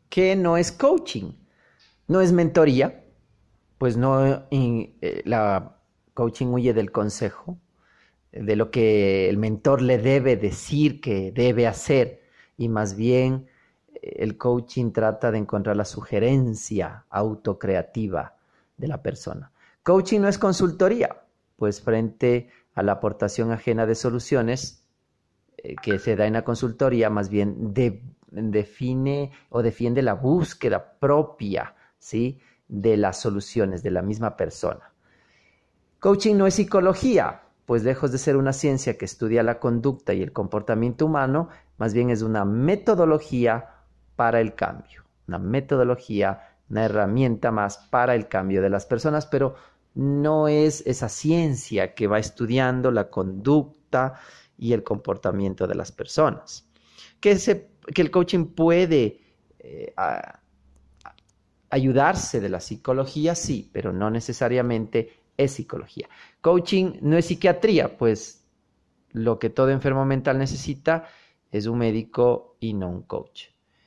¿Qué no es coaching? No es mentoría, pues no, la coaching huye del consejo, de lo que el mentor le debe decir que debe hacer, y más bien el coaching trata de encontrar la sugerencia autocreativa de la persona. Coaching no es consultoría, pues frente a la aportación ajena de soluciones que se da en la consultoría, más bien define o defiende la búsqueda propia, ¿sí?, de las soluciones de la misma persona. Coaching no es psicología, pues lejos de ser una ciencia que estudia la conducta y el comportamiento humano, más bien es una metodología para el cambio, una metodología, una herramienta más para el cambio de las personas, pero no es esa ciencia que va estudiando la conducta y el comportamiento de las personas. Que el coaching puede ayudarse de la psicología, sí, pero no necesariamente es psicología. Coaching no es psiquiatría, pues lo que todo enfermo mental necesita es un médico y no un coach.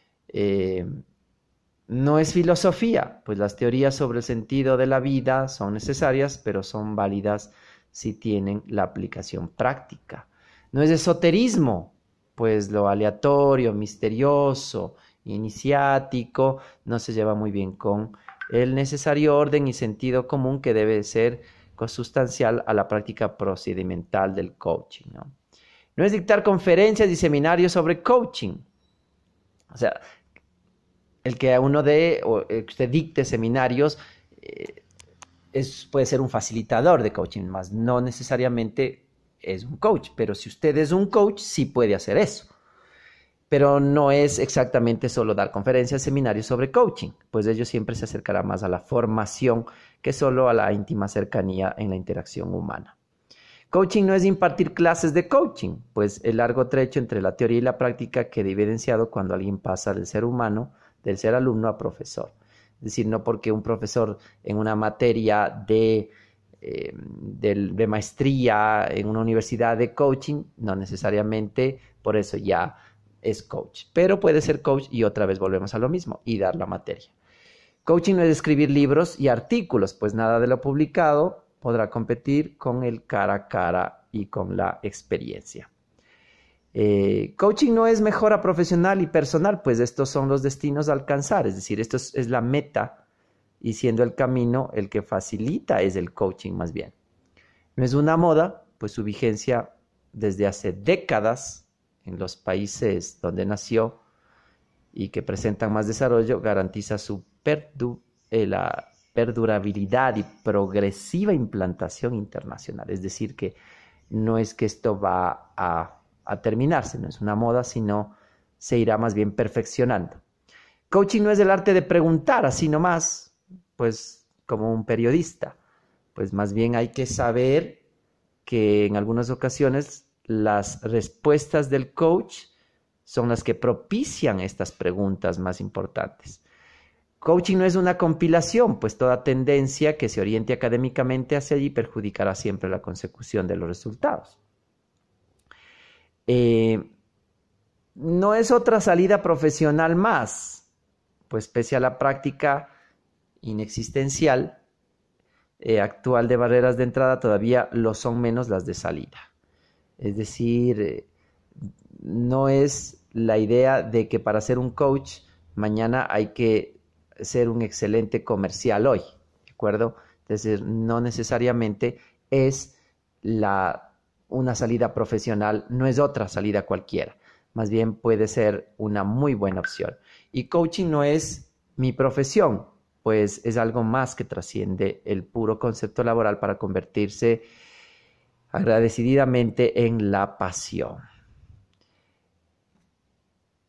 No es filosofía, pues las teorías sobre el sentido de la vida son necesarias, pero son válidas si tienen la aplicación práctica. No es esoterismo, pues lo aleatorio, misterioso, iniciático no se lleva muy bien con el necesario orden y sentido común que debe ser consustancial a la práctica procedimental del coaching, ¿no? No es dictar conferencias y seminarios sobre coaching. O sea, el que uno dé o usted dicte seminarios puede ser un facilitador de coaching, más no necesariamente es un coach. Pero si usted es un coach, sí puede hacer eso. Pero no es exactamente solo dar conferencias, seminarios sobre coaching, pues ello siempre se acercará más a la formación que solo a la íntima cercanía en la interacción humana. Coaching no es impartir clases de coaching, pues el largo trecho entre la teoría y la práctica queda evidenciado cuando alguien pasa del ser humano, del ser alumno a profesor. Es decir, no porque un profesor en una materia de maestría en una universidad de coaching, no necesariamente por eso ya es coach, pero puede ser coach y otra vez volvemos a lo mismo y dar la materia. Coaching no es escribir libros y artículos, pues nada de lo publicado podrá competir con el cara a cara y con la experiencia. Coaching no es mejora profesional y personal, pues estos son los destinos a alcanzar, es decir, esto es la meta y siendo el camino el que facilita es el coaching más bien. No es una moda, pues su vigencia desde hace décadas en los países donde nació y que presentan más desarrollo, garantiza su la perdurabilidad y progresiva implantación internacional. Es decir, que no es que esto va a terminarse, no es una moda, sino se irá más bien perfeccionando. Coaching no es el arte de preguntar así nomás, pues como un periodista, pues más bien hay que saber que en algunas ocasiones las respuestas del coach son las que propician estas preguntas más importantes. Coaching no es una compilación, pues toda tendencia que se oriente académicamente hacia allí perjudicará siempre la consecución de los resultados. No es otra salida profesional más, pues pese a la práctica inexistencial actual de barreras de entrada, todavía lo son menos las de salida. Es decir, no es la idea de que para ser un coach mañana hay que ser un excelente comercial hoy, ¿de acuerdo? Es decir, no necesariamente es una salida profesional, no es otra salida cualquiera, más bien puede ser una muy buena opción. Y coaching no es mi profesión, pues es algo más que trasciende el puro concepto laboral para convertirse agradecidamente en la pasión.